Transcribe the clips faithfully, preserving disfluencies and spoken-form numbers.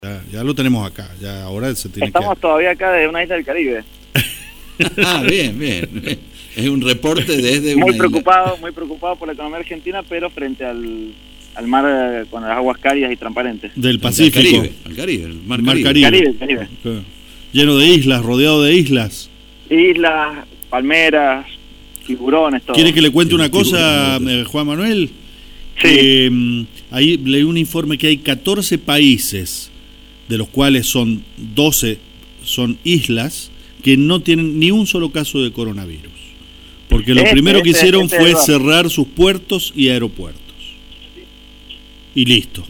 Ya, ya lo tenemos acá, ya ahora se tiene Estamos que... todavía acá desde una isla del Caribe. Ah, bien, bien. Es un reporte desde muy una preocupado, isla. muy preocupado por la economía argentina, pero frente al, al mar eh, con las aguas cálidas y transparentes. Del Pacífico. Al Caribe, al Caribe, el mar, El mar Caribe. Caribe. Caribe, Caribe. Lleno de islas, rodeado de islas. Islas, palmeras, tiburones, todo. ¿Quiere que le cuente Sí, una cosa, tiburones. eh, Juan Manuel? Sí. Eh, ahí leí un informe que hay catorce países, de los cuales son doce son islas, que no tienen ni un solo caso de coronavirus. Porque lo Este, primero que este, hicieron este fue es verdad. cerrar sus puertos y aeropuertos. Y listo.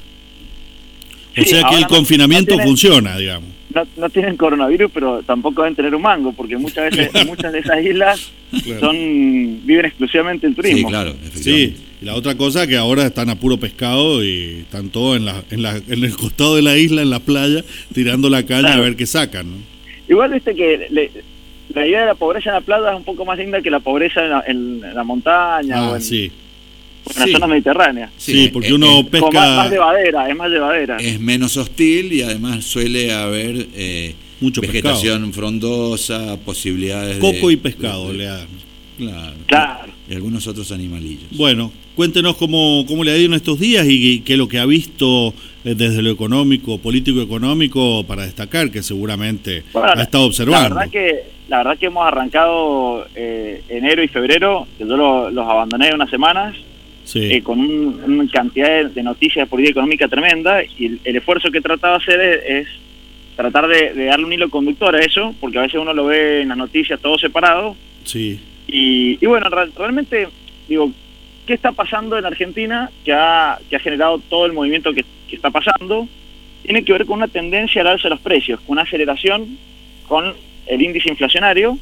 O Sí, sea que ahora el no- confinamiento no tienen- funciona, digamos. No, no tienen coronavirus, pero tampoco deben tener un mango, porque muchas veces muchas de esas islas Claro. son viven exclusivamente del Sí, turismo. claro, Sí, efectivamente. y la otra cosa que ahora están a puro pescado y están todos en, la, en, la, en el costado de la isla, en la playa, tirando la caña Claro. a ver qué sacan, ¿no? Igual viste que le- la idea de la pobreza en la playa es un poco más linda que la pobreza en la, en la montaña Ah, o en, sí. en la Sí. zona mediterránea. Sí, porque es- uno es- pesca... Como más, más llevadera, es más llevadera. es menos hostil y además suele haber eh, Mucho vegetación frondosa, posibilidades Coco de... y pescado de- le dan. Claro. Claro. Y algunos otros animalillos. Bueno, cuéntenos cómo, cómo le ha ido en estos días y qué es lo que ha visto eh, desde lo económico, político-económico, para destacar, que seguramente Bueno, ha estado observando. La verdad que, la verdad que hemos arrancado eh, enero y febrero, que yo lo- los abandoné unas semanas, Sí, eh, con un- una cantidad de, de noticias de política económica tremenda, y el, el esfuerzo que he tratado de hacer es, es tratar de, de darle un hilo conductor a eso, porque a veces uno lo ve en las noticias todo separado, sí, y, y bueno, re- realmente, digo, ¿qué está pasando en Argentina que ha, que ha generado todo el movimiento que, que está pasando? Tiene que ver con una tendencia al alza de los precios, con una aceleración con el índice inflacionario.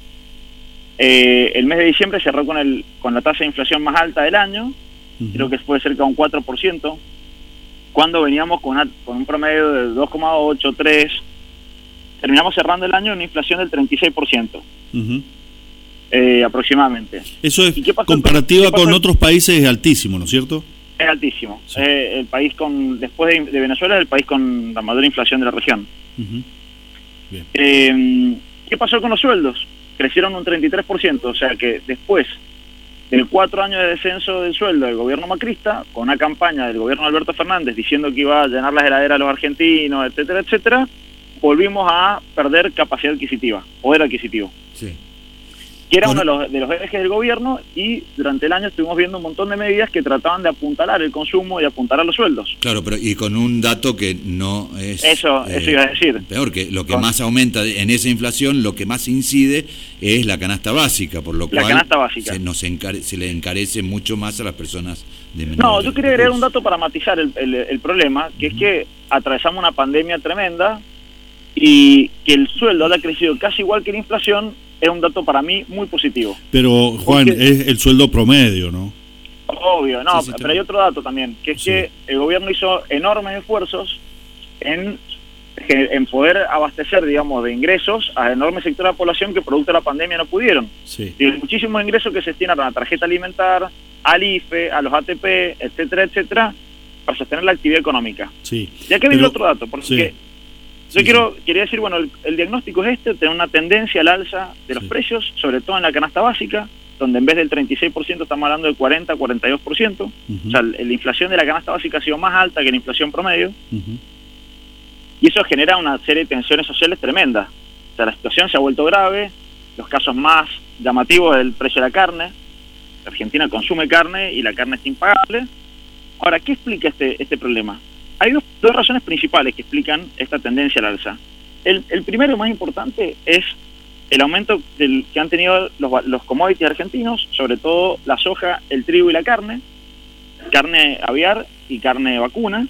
Eh, el mes de diciembre cerró con, el, con la tasa de inflación más alta del año, ujú, creo que fue cerca de un cuatro por ciento, cuando veníamos con, una, con un promedio de dos coma ocho, tres, terminamos cerrando el año en una inflación del treinta y seis por ciento. ujú. Eh, aproximadamente. Eso es ¿Y qué pasó? comparativa ¿Qué pasó? con otros países, es altísimo, ¿no es cierto? Es altísimo. Sí. Eh, el país con, después de, de Venezuela, es el país con la mayor inflación de la región. Ujú. Bien. Eh, ¿Qué pasó con los sueldos? Crecieron un treinta y tres por ciento, o sea que después del cuatro años de descenso del sueldo del gobierno macrista, con una campaña del gobierno de Alberto Fernández diciendo que iba a llenar las heladeras a los argentinos, etcétera, etcétera, volvimos a perder capacidad adquisitiva, poder adquisitivo, Sí. que era Con- uno de los, de los ejes del gobierno, y durante el año estuvimos viendo un montón de medidas que trataban de apuntalar el consumo y apuntalar los sueldos. Claro, pero y con un dato que no es... Eso, eso iba a decir. Peor, que lo que Con- más aumenta en esa inflación, lo que más incide es la canasta básica, por lo La cual canasta básica. Se, nos encare- se le encarece mucho más a las personas de menor No, yo quería agregar un recursos. dato para matizar el, el- el problema, que es que atravesamos una pandemia tremenda y que el sueldo haya crecido casi igual que la inflación es un dato para mí muy positivo. Pero, Juan, Porque- es el sueldo promedio, ¿no? Obvio, no, Sí, sí, pero está hay otro dato también, que es Sí. que el gobierno hizo enormes esfuerzos en, en poder abastecer, digamos, de ingresos a enormes sectores de la población que producto de la pandemia no pudieron. Sí. Y muchísimos ingresos que se destinaron a la tarjeta alimentar, al I F E, a los A T P, etcétera, etcétera, para sostener la actividad económica. Sí. Ya que viene Pero- otro dato, porque sí. yo Sí, quiero quería decir, bueno, el, el diagnóstico es este, tener una tendencia al alza de los Sí. precios, sobre todo en la canasta básica, donde en vez del treinta y seis por ciento estamos hablando del cuarenta, cuarenta y dos por ciento. Ujú, O sea, la la inflación de la canasta básica ha sido más alta que la inflación promedio, ujú. y eso genera una serie de tensiones sociales tremendas. O sea, la situación se ha vuelto grave, los casos más llamativos del precio de la carne. Argentina consume carne y la carne está impagable. Ahora, ¿qué explica este, este problema? Hay dos, dos razones principales que explican esta tendencia al alza. El, el primero, más importante, es el aumento del, que han tenido los, va- los commodities argentinos, sobre todo la soja, el trigo y la carne, carne aviar y carne vacuna.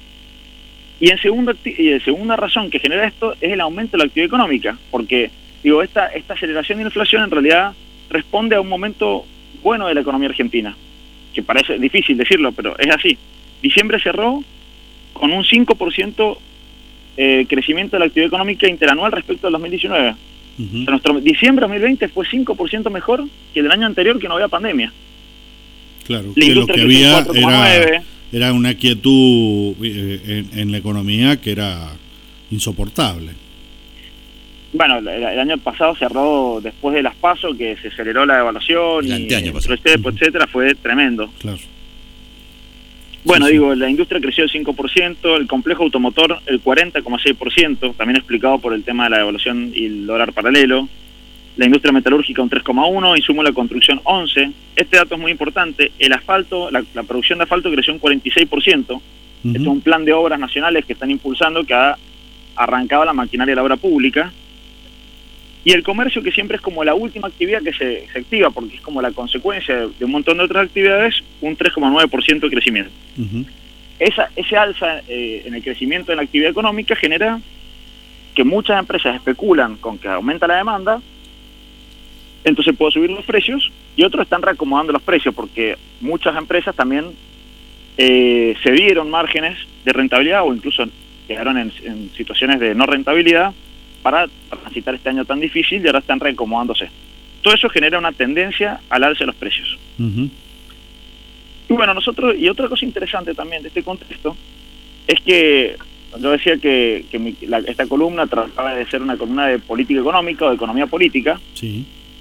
Y en segunda, acti- y en segunda razón que genera esto es el aumento de la actividad económica, porque digo esta, esta aceleración de inflación en realidad responde a un momento bueno de la economía argentina, que parece difícil decirlo, pero es así. Diciembre cerró con un cinco por ciento eh, crecimiento de la actividad económica interanual respecto al dos mil diecinueve. Ujú. O sea, nuestro diciembre de dos mil veinte fue cinco por ciento mejor que el del año anterior, que no había pandemia. Claro, La que lo industria que creció había cuatro coma era, nueve. era una quietud eh, en, en la economía que era insoportable. Bueno, el, el año pasado cerró después de las PASO, que se aceleró la devaluación, El y anteaño pasado. el cepo, etcétera, fue tremendo. Claro. Bueno, Sí, sí. digo, la industria creció el cinco por ciento, el complejo automotor el cuarenta coma seis por ciento, también explicado por el tema de la devaluación y el dólar paralelo. La industria metalúrgica un tres coma uno por ciento, insumo de la construcción once por ciento. Este dato es muy importante, el asfalto, la, la producción de asfalto creció un cuarenta y seis por ciento. Uh-huh. Este es un plan de obras nacionales que están impulsando, que ha arrancado la maquinaria de la obra pública. Y el comercio, que siempre es como la última actividad que se, se activa, porque es como la consecuencia de un montón de otras actividades, un tres coma nueve por ciento de crecimiento. Uh-huh. Esa, ese alza eh, en el crecimiento de la actividad económica genera que muchas empresas especulan con que aumenta la demanda, entonces puedo subir los precios, y otros están reacomodando los precios, porque muchas empresas también eh, cedieron márgenes de rentabilidad o incluso quedaron en, en situaciones de no rentabilidad para transitar este año tan difícil, y ahora están reacomodándose. Todo eso genera una tendencia al alza de los precios. Uh-huh. Y bueno, nosotros, y otra cosa interesante también de este contexto, es que yo decía que, que mi, la, esta columna trataba de ser una columna de política económica o de economía política, Sí.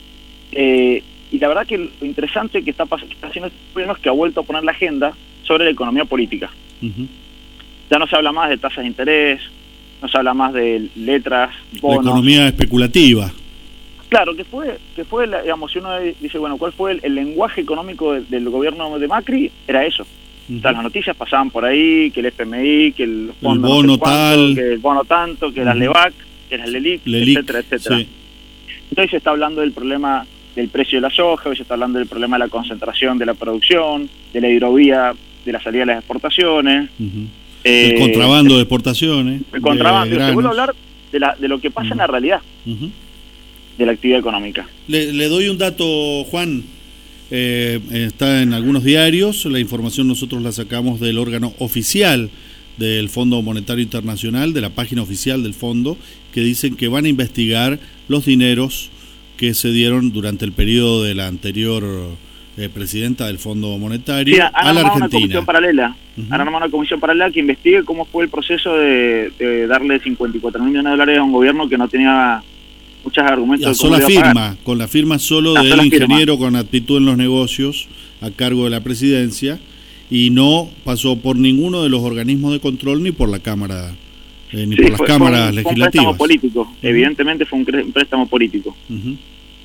eh, y la verdad que lo interesante que está, que está haciendo este gobierno es que ha vuelto a poner la agenda sobre la economía política. Uh-huh. Ya no se habla más de tasas de interés, no se habla más de letras, La bonos. economía especulativa. Claro, que fue, que fue la, digamos, si uno dice, bueno, ¿cuál fue el, el lenguaje económico de, del gobierno de Macri? Era eso. Uh-huh. O sea, las noticias pasaban por ahí, que el F M I, que el fondo El bono no sé cuánto, tal. que el bono tanto, que uh-huh. las LEVAC, que las LELIC, Lelic, etcétera, etcétera. sí. Entonces se está hablando del problema del precio de la soja, hoy se está hablando del problema de la concentración de la producción, de la hidrovía, de la salida de las exportaciones. Uh-huh. eh, El contrabando de exportaciones. El contrabando. de Te vuelvo a granos. hablar de, la, de lo que pasa Uh-huh. en la realidad Uh-huh. de la actividad económica. Le, le doy un dato, Juan. Eh, está en algunos diarios. La información nosotros la sacamos del órgano oficial del Fondo Monetario Internacional, de la página oficial del fondo, que dicen que van a investigar los dineros que se dieron durante el periodo de la anterior eh, presidenta del Fondo Monetario Sí, han a la armado una Argentina. comisión paralela. Uh-huh. Han armado una comisión paralela que investigue cómo fue el proceso de, de darle cincuenta y cuatro mil millones de dólares a un gobierno que no tenía muchos argumentos La de cómo sola lo iba a pagar. firma, con la firma solo La del sola firma. ingeniero con aptitud en los negocios a cargo de la presidencia, y no pasó por ninguno de los organismos de control ni por la Cámara, eh, ni Sí, por las fue, cámaras fue un, fue un legislativas. préstamo político, Uh-huh. evidentemente fue un, cre- un préstamo político. Uh-huh.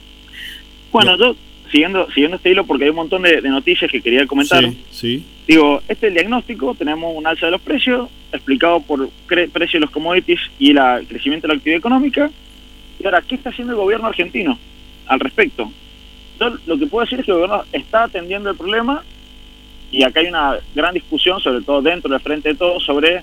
Bueno, yo, siguiendo siguiendo este hilo, porque hay un montón de, de noticias que quería comentar, Sí, sí. digo, este es el diagnóstico, tenemos un alza de los precios, explicado por cre- precio de los commodities y el crecimiento de la actividad económica, y ahora, ¿qué está haciendo el gobierno argentino al respecto? Yo lo que puedo decir es que el gobierno está atendiendo el problema, y acá hay una gran discusión, sobre todo dentro del Frente de Todos, sobre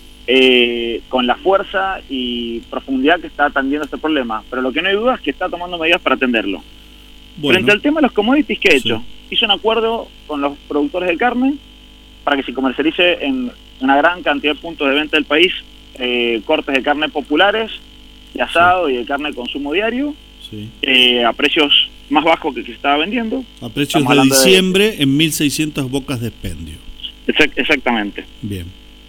eh, con la fuerza y profundidad que está atendiendo este problema, pero lo que no hay duda es que está tomando medidas para atenderlo. Bueno, Frente al tema de los commodities, ¿qué ha sí. hecho? Hizo un acuerdo con los productores de carne para que se comercialice en una gran cantidad de puntos de venta del país eh, cortes de carne populares, de asado sí. y de carne de consumo diario, sí. eh, a precios más bajos que, que se estaba vendiendo. A precios de diciembre de... en mil seiscientas bocas de expendio. Exact, exactamente. Bien.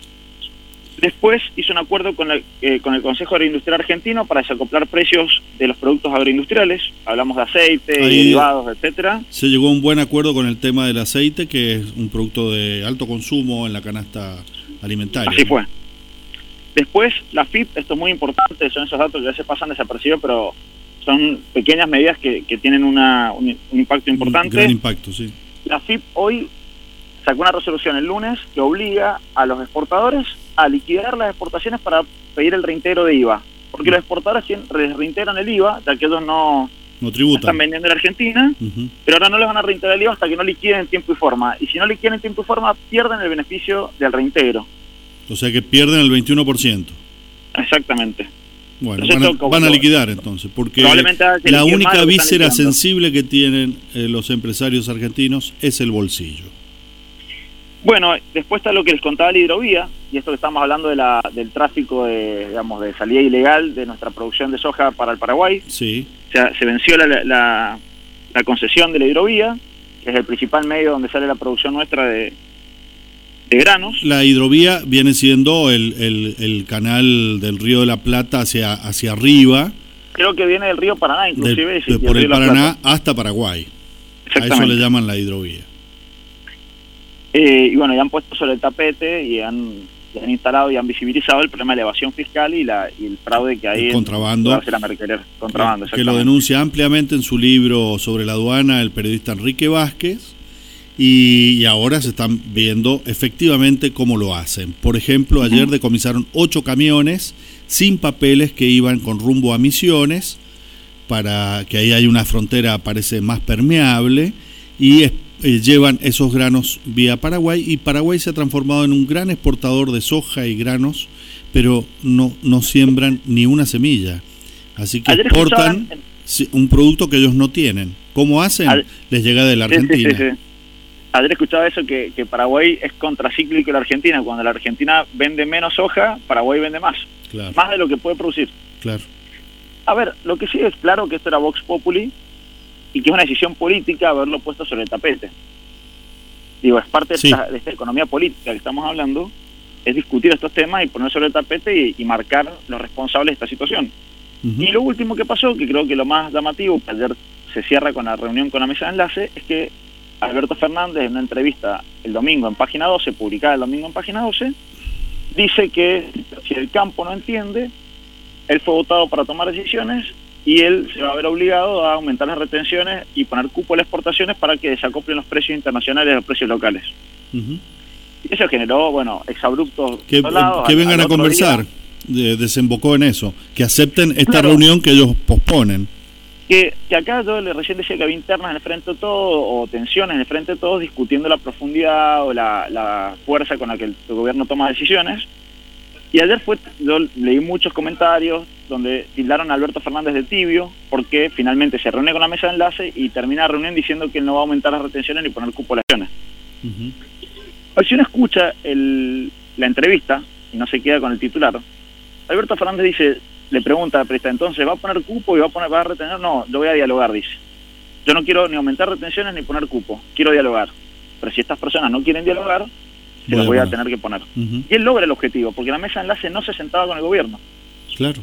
Después hizo un acuerdo con, la, eh, con el Consejo Agroindustrial Argentino para desacoplar precios de los productos agroindustriales. Hablamos de aceite, Ahí derivados, etcétera. Se llegó a un buen acuerdo con el tema del aceite, que es un producto de alto consumo en la canasta alimentaria. Así ¿no? fue. Después, la F I P, esto es muy importante, son esos datos que a veces pasan desapercibidos, pero son pequeñas medidas que, que tienen una, un, un impacto importante. Un gran impacto, sí. La F I P hoy sacó una resolución el lunes que obliga a los exportadores a liquidar las exportaciones para pedir el reintegro de I V A. Porque los exportadores reintegran el I V A, ya que ellos no, no tributan. Están vendiendo en la Argentina, uh-huh. pero ahora no les van a reintegrar el I V A hasta que no liquiden en tiempo y forma. Y si no liquiden en tiempo y forma, pierden el beneficio del reintegro. O sea que pierden el veintiuno por ciento. Exactamente. Bueno, van a, van a liquidar entonces, porque la única víscera sensible que tienen eh, los empresarios argentinos es el bolsillo. Bueno, después está lo que les contaba la hidrovía, y esto que estamos hablando de la, del tráfico de, digamos, de salida ilegal de nuestra producción de soja para el Paraguay. Sí. O sea, se venció la, la, la concesión de la hidrovía, que es el principal medio donde sale la producción nuestra de, de granos. La hidrovía viene siendo el, el, el canal del Río de la Plata hacia, hacia arriba. Creo que viene del río Paraná, inclusive. De, y, de, y por el, el Paraná hasta Paraguay. A eso le llaman la hidrovía. Eh, y bueno, ya han puesto sobre el tapete y han, y han instalado y han visibilizado el problema de la evasión fiscal y, la, y el fraude que hay el en contrabando, la Mercader, contrabando que, que lo denuncia ampliamente en su libro sobre la aduana el periodista Enrique Vázquez, y, y ahora se están viendo efectivamente cómo lo hacen. Por ejemplo, ayer uh-huh. decomisaron ocho camiones sin papeles que iban con rumbo a Misiones, para que ahí hay una frontera parece más permeable, y eh, llevan esos granos vía Paraguay, y Paraguay se ha transformado en un gran exportador de soja y granos, pero no, no siembran ni una semilla, así que exportan un producto que ellos no tienen. ¿Cómo hacen? Al... Les llega de la Argentina. Sí, sí, sí, sí. Ayer escuchaba eso, que, que Paraguay es contracíclico la Argentina. Cuando la Argentina vende menos soja, Paraguay vende más. Claro. Más de lo que puede producir. Claro. A ver, lo que sí es claro que esto era Vox Populi y que es una decisión política haberlo puesto sobre el tapete. Digo, es parte sí. de, esta, de esta economía política que estamos hablando, es discutir estos temas y poner sobre el tapete y, y marcar los responsables de esta situación. Uh-huh. Y lo último que pasó, que creo que lo más llamativo, que ayer se cierra con la reunión con la mesa de enlace, es que Alberto Fernández, en una entrevista el domingo en Página doce, publicada el domingo en Página doce, dice que si el campo no entiende, él fue votado para tomar decisiones y él se va a ver obligado a aumentar las retenciones y poner cupo a las exportaciones para que desacoplen los precios internacionales de los precios locales. Uh-huh. Y eso generó, bueno, exabruptos. Que, lados, que al, vengan al a conversar, de, desembocó en eso, que acepten esta claro. reunión que ellos posponen. Que, que acá yo le recién decía que había internas en el frente de todos, o tensiones en el frente de todos, discutiendo la profundidad o la, la fuerza con la que el, el gobierno toma decisiones. Y ayer fue, yo leí muchos comentarios donde tildaron a Alberto Fernández de tibio, porque finalmente se reúne con la mesa de enlace y termina la reunión diciendo que él no va a aumentar las retenciones ni poner cupo a las acciones. Uh-huh. Si uno escucha el, la entrevista y no se queda con el titular, Alberto Fernández dice, le pregunta al periodista, entonces, ¿va a poner cupo y va a poner va a retener? No, yo voy a dialogar, dice. Yo no quiero ni aumentar retenciones ni poner cupo, quiero dialogar. Pero si estas personas no quieren dialogar, se los voy a tener que poner. Uh-huh. Y él logra el objetivo, porque la mesa de enlace no se sentaba con el gobierno. Claro.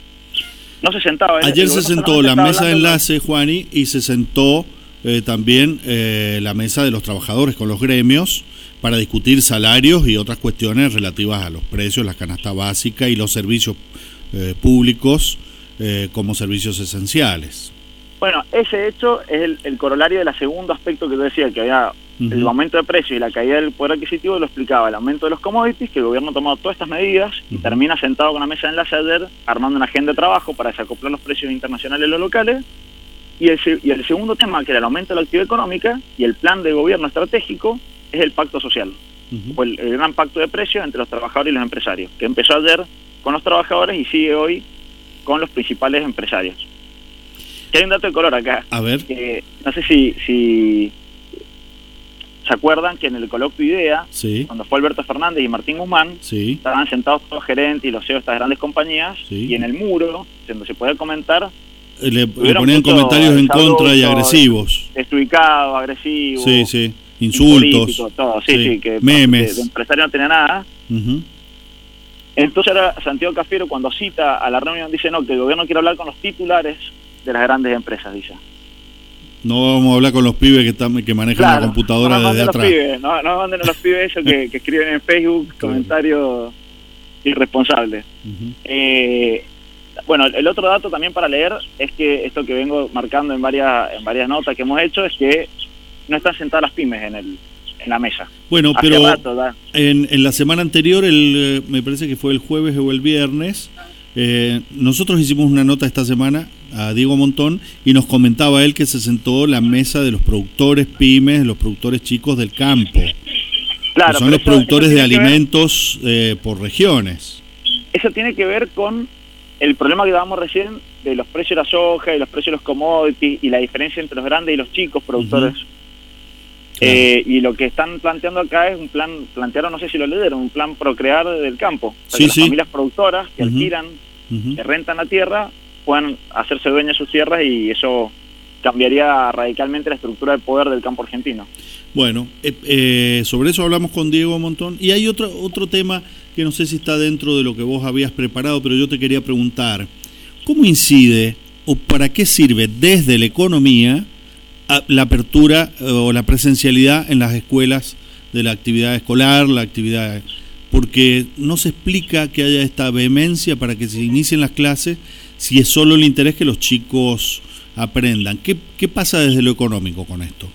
No se sentaba. Ayer el se sentó la mesa de enlace, Juani, y se sentó eh, también eh, la mesa de los trabajadores con los gremios para discutir salarios y otras cuestiones relativas a los precios, la canasta básica y los servicios eh, públicos eh, como servicios esenciales. Bueno, ese hecho es el, el corolario del segundo aspecto que yo decía, que había uh-huh. el aumento de precios y la caída del poder adquisitivo, lo explicaba el aumento de los commodities, que el gobierno ha tomado todas estas medidas uh-huh. y termina sentado con la mesa de enlace ayer, armando una agenda de trabajo para desacoplar los precios internacionales y los locales. Y el, y el segundo tema, que era el aumento de la actividad económica y el plan de gobierno estratégico, es el pacto social, uh-huh. o el, el gran pacto de precios entre los trabajadores y los empresarios, que empezó ayer con los trabajadores y sigue hoy con los principales empresarios. Que hay un dato de color acá. A ver. Que no sé si, si se acuerdan que en el coloquio IDEA, sí. cuando fue Alberto Fernández y Martín Guzmán, sí. estaban sentados todos los gerentes y los C E O de estas grandes compañías, sí. y en el muro, donde se podía comentar, le, le ponían comentarios en contra y agresivos. Desubicados, agresivos. Sí, sí. Insultos. Todo. Sí, sí, sí. que memes. De, de empresario no tenía nada. Uh-huh. Entonces ahora Santiago Cafiero, cuando cita a la reunión, dice no, que el gobierno quiere hablar con los titulares de las grandes empresas, dice. No vamos a hablar con los pibes que están que manejan claro, la computadora no desde los atrás. Pibes, no, no manden a los pibes eso que, que escriben en Facebook claro. comentarios irresponsables. Uh-huh. Eh, bueno, el otro dato también para leer es que esto que vengo marcando en varias en varias notas que hemos hecho es que no están sentadas las pymes en el en la mesa. Bueno, Hace pero rato, en, en la semana anterior, el me parece que fue el jueves o el viernes, eh, nosotros hicimos una nota esta semana a Diego Montón y nos comentaba él que se sentó la mesa de los productores pymes, los productores chicos del campo. Claro, que son los eso, productores eso de alimentos eh, por regiones. Eso tiene que ver con el problema que dábamos recién de los precios de la soja y los precios de los commodities y la diferencia entre los grandes y los chicos productores. Uh-huh. Claro. Eh, y lo que están planteando acá es un plan, plantearon, no sé si lo leyeron, un plan procrear del campo. O sea, sí, que sí. Las familias productoras que uh-huh. alquilan, uh-huh. que rentan la tierra, puedan hacerse dueñas de sus tierras y eso cambiaría radicalmente la estructura de poder del campo argentino. Bueno, eh, eh, sobre eso hablamos con Diego un montón. Y hay otro, otro tema que no sé si está dentro de lo que vos habías preparado, pero yo te quería preguntar, ¿cómo incide o para qué sirve desde la economía a la apertura eh, o la presencialidad en las escuelas de la actividad escolar, la actividad... Porque no se explica que haya esta vehemencia para que se inicien las clases si es solo el interés que los chicos aprendan. ¿Qué, qué pasa desde lo económico con esto?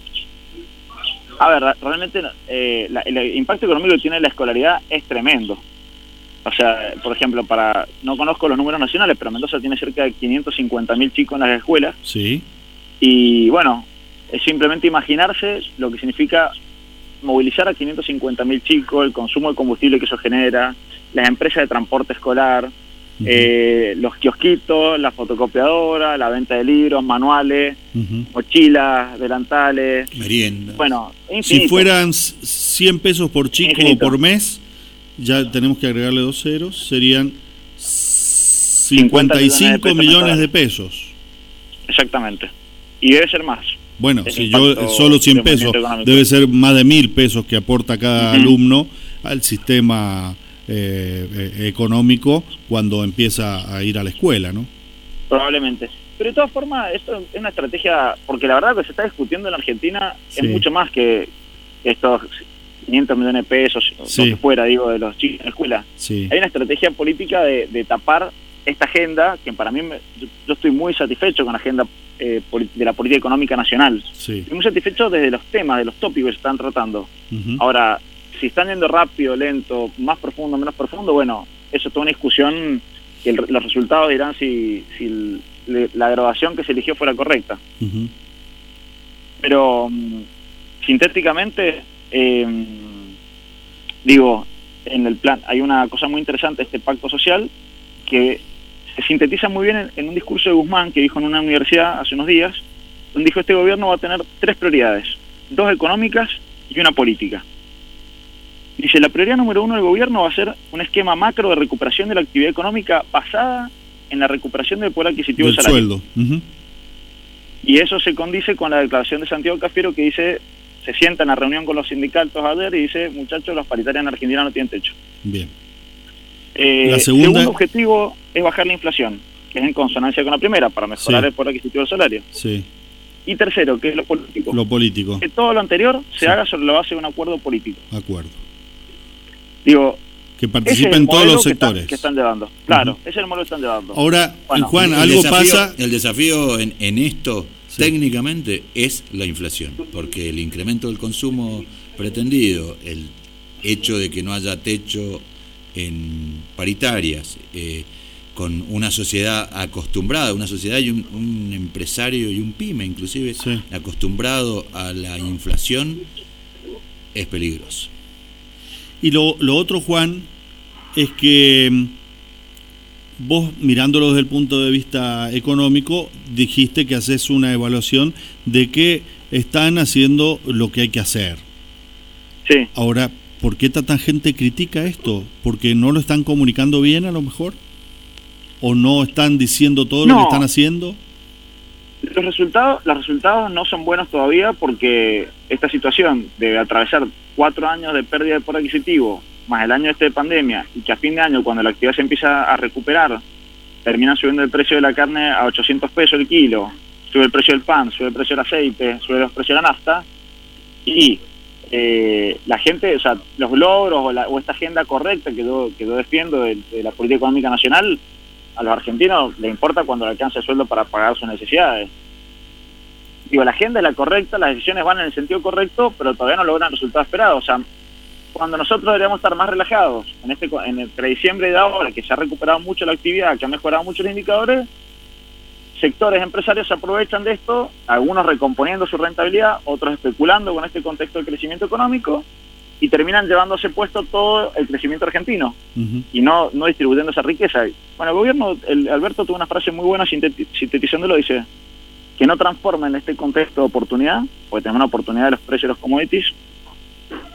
A ver, realmente eh, la, el impacto económico que tiene la escolaridad es tremendo. O sea, por ejemplo, para no conozco los números nacionales, pero Mendoza tiene cerca de quinientos cincuenta mil chicos en las escuelas. Sí. Y bueno, es simplemente imaginarse lo que significa movilizar a quinientos cincuenta mil chicos, el consumo de combustible que eso genera, las empresas de transporte escolar, uh-huh. eh, los kiosquitos, la fotocopiadora, la venta de libros, manuales, uh-huh. mochilas, delantales, merienda. Bueno, infinito. Si fueran cien pesos por chico infinito. O por mes, ya tenemos que agregarle dos ceros, serían cincuenta y cinco millones de pesos. Exactamente. Y debe ser más. Bueno, si yo solo cien pesos, debe ser más de mil pesos que aporta cada uh-huh. alumno al sistema eh, eh, económico cuando empieza a ir a la escuela, ¿no? Probablemente. Pero de todas formas, esto es una estrategia, porque la verdad lo que se está discutiendo en Argentina sí. es mucho más que estos quinientos millones de pesos, sí. lo que fuera, digo, de los chicos en la escuela. Sí. Hay una estrategia política de, de tapar esta agenda, que para mí, me, yo, yo estoy muy satisfecho con la agenda eh, de la política económica nacional. Sí. Estoy muy satisfecho desde los temas, de los tópicos que se están tratando. Uh-huh. Ahora, si están yendo rápido, lento, más profundo, menos profundo, bueno, eso es toda una discusión que el, los resultados dirán si, si el, le, la graduación que se eligió fuera correcta. Uh-huh. Pero, um, sintéticamente, eh, digo, en el plan, hay una cosa muy interesante, este pacto social, que se sintetiza muy bien en, en un discurso de Guzmán que dijo en una universidad hace unos días, donde dijo este gobierno va a tener tres prioridades, dos económicas y una política. Dice, la prioridad número uno del gobierno va a ser un esquema macro de recuperación de la actividad económica basada en la recuperación del poder adquisitivo del salario. Sueldo. Uh-huh. Y eso se condice con la declaración de Santiago Cafiero que dice, se sienta en la reunión con los sindicatos ayer y dice, muchachos, las paritarias en Argentina no tienen techo. Bien. Eh, la segunda... segundo objetivo es bajar la inflación, que es en consonancia con la primera, para mejorar sí. el poder adquisitivo del salario. Sí. Y tercero, que es lo político. Lo político. Que todo lo anterior se sí. haga sobre la base de un acuerdo político. Acuerdo. Digo, que participen todos los sectores. Que están, que están llevando. Claro, uh-huh. ese es el modelo que están llevando. Ahora, bueno, Juan, algo desafío, pasa... El desafío en, en esto, sí. técnicamente, es la inflación, porque el incremento del consumo pretendido, el hecho de que no haya techo en paritarias, eh, con una sociedad acostumbrada, una sociedad y un, un empresario y un pyme inclusive, sí. acostumbrado a la inflación, es peligroso. Y lo, lo otro, Juan, es que vos, mirándolo desde el punto de vista económico, dijiste que haces una evaluación de que están haciendo lo que hay que hacer. Sí. Ahora, ¿por qué tanta gente critica esto? ¿Porque no lo están comunicando bien a lo mejor? ¿O no están diciendo todo no. lo que están haciendo? Los resultados, los resultados no son buenos todavía porque esta situación de atravesar cuatro años de pérdida de poder adquisitivo, más el año este de pandemia, y que a fin de año, cuando la actividad se empieza a recuperar, termina subiendo el precio de la carne a ochocientos pesos el kilo, sube el precio del pan, sube el precio del aceite, sube los precios de la nafta, y eh, la gente, o sea, los logros o, la, o esta agenda correcta que yo, que yo defiendo de, de la política económica nacional, a los argentinos les importa cuando le alcanza el sueldo para pagar sus necesidades. Digo, la agenda es la correcta, las decisiones van en el sentido correcto, pero todavía no logran el resultado esperado. O sea, cuando nosotros deberíamos estar más relajados, en este en entre diciembre y de ahora, que se ha recuperado mucho la actividad, que ha mejorado mucho los indicadores, sectores empresarios se aprovechan de esto, algunos recomponiendo su rentabilidad, otros especulando con este contexto de crecimiento económico, y terminan llevándose puesto todo el crecimiento argentino, uh-huh. y no, no distribuyendo esa riqueza. Bueno, el gobierno, el Alberto tuvo una frase muy buena sintetizándolo, dice que no transformen este contexto de oportunidad, porque tenemos una oportunidad de los precios de los commodities,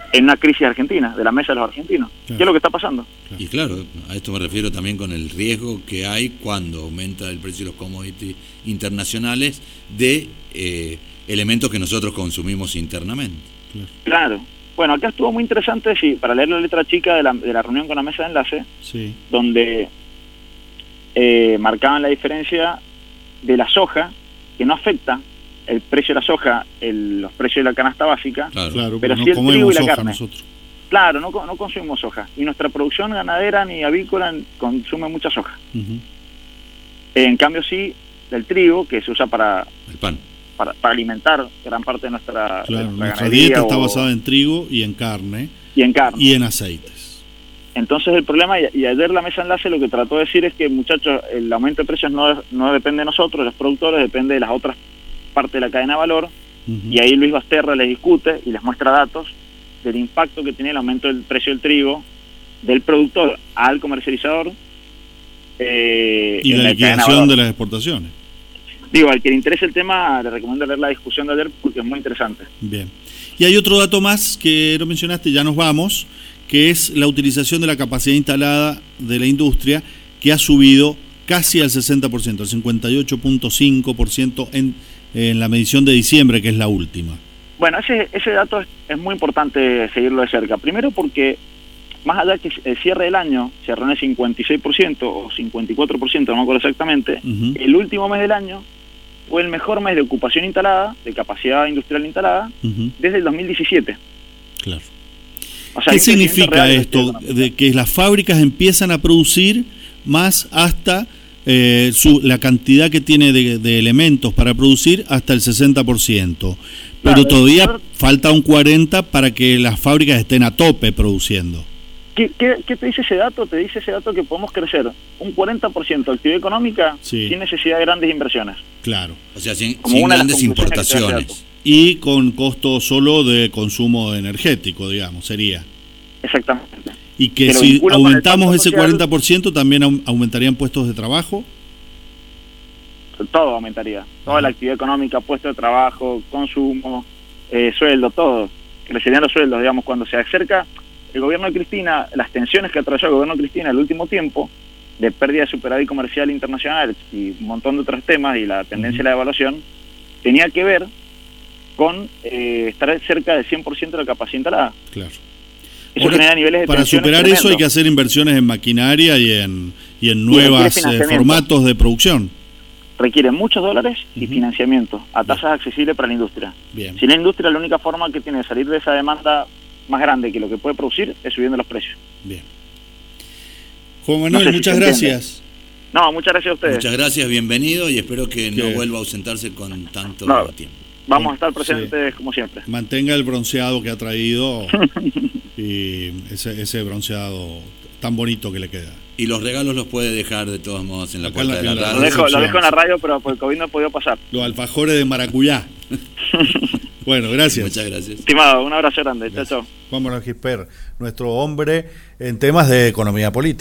en una crisis argentina, de la mesa de los argentinos. Claro. ¿Qué es lo que está pasando? Y claro, a esto me refiero también con el riesgo que hay cuando aumenta el precio de los commodities internacionales de eh, elementos que nosotros consumimos internamente. Claro. Claro. Bueno, acá estuvo muy interesante, sí, para leer la letra chica de la, de la reunión con la mesa de enlace, Sí. donde eh, marcaban la diferencia de la soja, que no afecta el precio de la soja, el, los precios de la canasta básica. Claro. Claro, Pero pero sí no el trigo y comemos la soja carne. nosotros. Claro, no, co- no consumimos soja. Y nuestra producción ganadera ni avícola consume mucha soja. Ujú. En cambio sí, el trigo, que se usa para, El pan. para, para alimentar gran parte de nuestra, de Claro, nuestra nuestra ganadería dieta está o- basada en trigo y en carne y en carne. y en aceites. Entonces el problema, y, y ayer la mesa enlace lo que trató de decir es que, muchachos, el aumento de precios no, no depende de nosotros, de los productores, depende de las otras partes de la cadena de valor. Ujú. Y ahí Luis Basterra les discute y les muestra datos del impacto que tiene el aumento del precio del trigo del productor al comercializador eh, Y en la cadena de liquidación valor. de las exportaciones. Digo, al que le interese el tema, le recomiendo leer la discusión de ayer porque es muy interesante. Bien. Y hay otro dato más que no mencionaste, ya nos vamos, que es la utilización de la capacidad instalada de la industria, que ha subido casi al sesenta por ciento, al cincuenta y ocho punto cinco por ciento en, en la medición de diciembre, que es la última. Bueno, ese, ese dato es, es muy importante seguirlo de cerca. Primero porque, más allá que el cierre del año cerró en el cincuenta y seis por ciento o cincuenta y cuatro por ciento, no me acuerdo exactamente, Ujú. el último mes del año fue el mejor mes de ocupación instalada, de capacidad industrial instalada, Ujú. desde el dos mil diecisiete. Claro. O sea, ¿Qué hay un crecimiento significa real del esto? sector De que las fábricas empiezan a producir más hasta eh, su, la cantidad que tiene de, de elementos para producir hasta el sesenta por ciento. Pero Claro, todavía claro. falta un cuarenta por ciento para que las fábricas estén a tope produciendo. ¿Qué, qué, qué te dice ese dato? Te dice ese dato que podemos crecer un cuarenta por ciento de actividad económica Sí. sin necesidad de grandes inversiones. Claro. O sea, sin, Como sin una de las grandes conclusiones que te hace importaciones. Y con costo solo de consumo energético, digamos, sería. Exactamente. Y que Que lo si vincula con el aumentamos pacto ese social. cuarenta por ciento también au- aumentarían puestos de trabajo. Todo aumentaría. Toda la actividad económica, puesto de trabajo, consumo, eh, sueldo, todo. Crecerían los sueldos, digamos, cuando se acerca el gobierno de Cristina, las tensiones que atravesó el gobierno de Cristina el último tiempo, de pérdida de superávit comercial internacional y un montón de otros temas y la tendencia de la devaluación, tenía que ver con eh, estar cerca del cien por ciento de la capacidad instalada. Claro. Eso Ahora, genera niveles de para tensiones superar eso hay tremendos. que hacer inversiones en maquinaria y en, y en requiere nuevos financiamiento. formatos de producción. Requiere muchos dólares y Ujú. financiamiento a tasas accesibles para la industria. Bien. Si la industria, la única forma que tiene de salir de esa demanda más grande que lo que puede producir es subiendo los precios. Bien. Juan Manuel, No sé si muchas se entiende. gracias. No, muchas gracias a ustedes. Muchas gracias, bienvenido y espero que no Que- vuelva a ausentarse con tanto No. tiempo. Vamos a estar presentes como siempre. Mantenga el bronceado que ha traído y ese, ese bronceado tan bonito que le queda. Y los regalos los puede dejar de todos modos en la Acá puerta en de la- la en Lo radio. dejo, lo dejo en la radio, pero por el COVID no he podido pasar. Los alfajores de maracuyá. Bueno, gracias. Muchas gracias. Estimado, un abrazo grande. Chao, chao. Juan Manuel Gisper, nuestro hombre en temas de economía política.